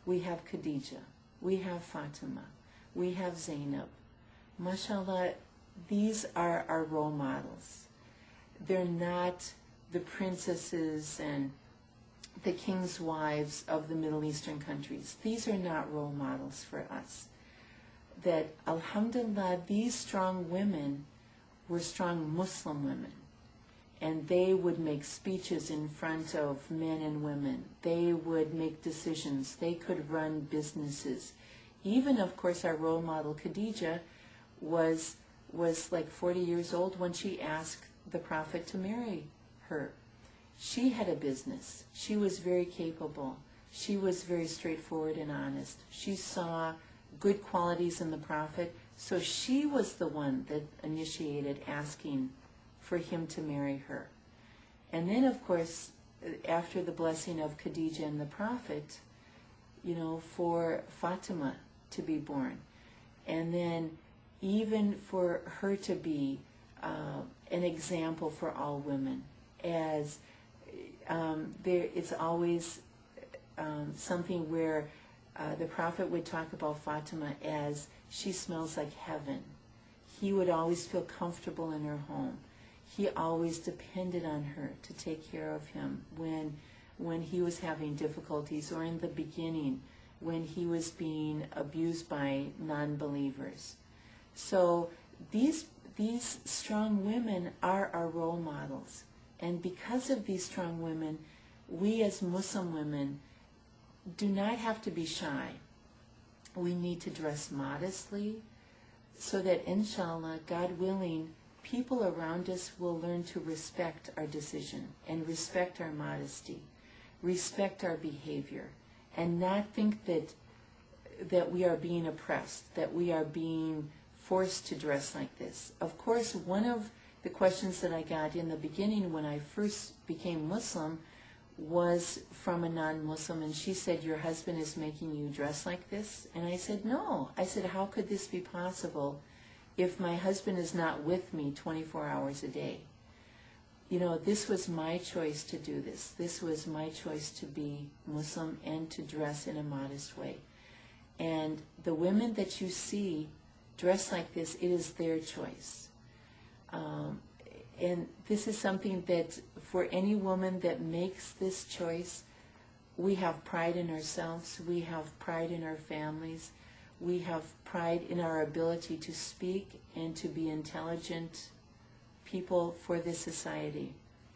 We have Khadija, we have Fatima, we have Zainab. MashaAllah, these are our role models. They're not the princesses and the king's wives of the Middle Eastern countries. These are not role models for us. That, alhamdulillah, these strong women were strong Muslim women. And they would make speeches in front of men and women. They would make decisions. They could run businesses. Even, of course, our role model, Khadija, was like 40 years old when she asked the Prophet to marry her. She had a business. She was very capable. She was very straightforward and honest. She saw good qualities in the Prophet, so she was the one that initiated asking for him to marry her. And then, of course, after the blessing of Khadija and the Prophet, for Fatima to be born. And then even for her to be an example for all women, as it's always something where the Prophet would talk about Fatima as she smells like heaven. He would always feel comfortable in her home. He always depended on her to take care of him when he was having difficulties, or in the beginning when he was being abused by non-believers. So these strong women are our role models. And because of these strong women, we as Muslim women do not have to be shy. We need to dress modestly so that, inshallah, God willing, people around us will learn to respect our decision and respect our modesty, respect our behavior, and not think that we are being oppressed, that we are being forced to dress like this. Of course, one of the questions that I got in the beginning when I first became Muslim was from a non-Muslim, and she said, "Your husband is making you dress like this?" And I said, "No." I said, "How could this be possible if my husband is not with me 24 hours a day?" This was my choice to do this. This was my choice to be Muslim and to dress in a modest way. And the women that you see dressed like this, it is their choice. And this is something that for any woman that makes this choice, we have pride in ourselves, we have pride in our families, we have pride in our ability to speak and to be intelligent people for this society.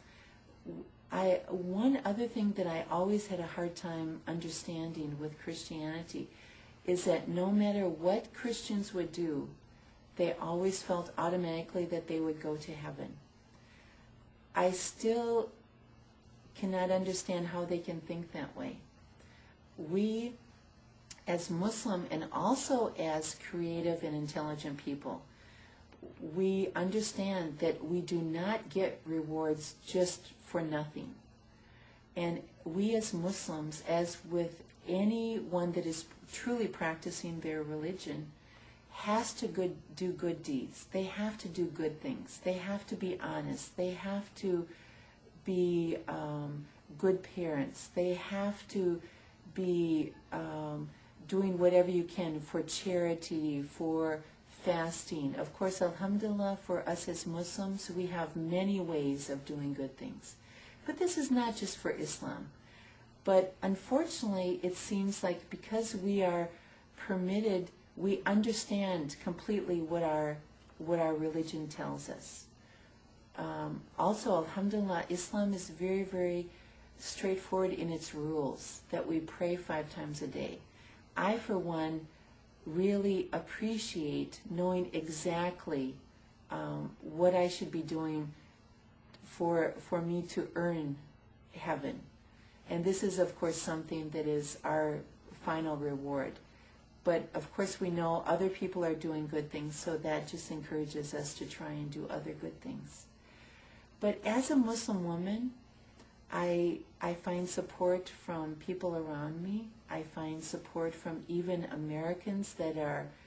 One other thing that I always had a hard time understanding with Christianity is that no matter what Christians would do, they always felt automatically that they would go to heaven. I still cannot understand how they can think that way. We, as Muslim and also as creative and intelligent people, we understand that we do not get rewards just for nothing. And we as Muslims, as with anyone that is truly practicing their religion, has to do good deeds. They have to do good things. They have to be honest. They have to be good parents. They have to be doing whatever you can for charity, for fasting. Of course, alhamdulillah, for us as Muslims, we have many ways of doing good things. But this is not just for Islam. But unfortunately, it seems like because we are permitted, we understand completely what our religion tells us. Also, alhamdulillah, Islam is very, very straightforward in its rules, that we pray 5 times a day. I, for one, really appreciate knowing exactly what I should be doing for me to earn heaven. And this is, of course, something that is our final reward. But, of course, we know other people are doing good things, so that just encourages us to try and do other good things. But as a Muslim woman, I find support from people around me. I find support from even Americans that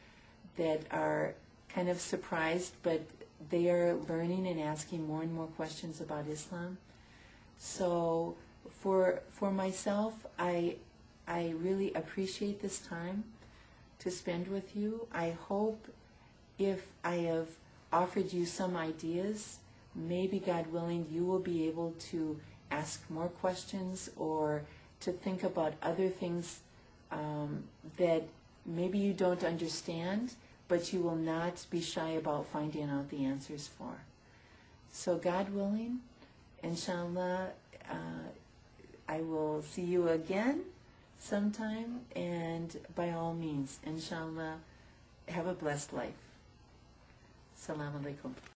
are kind of surprised, but they are learning and asking more and more questions about Islam. So for myself, I I really appreciate this time to spend with you. I hope if I have offered you some ideas, maybe God willing, you will be able to ask more questions or to think about other things that maybe you don't understand, but you will not be shy about finding out the answers for. So God willing, inshallah, I will see you again sometime, and by all means, inshallah, have a blessed life. Assalamu alaikum.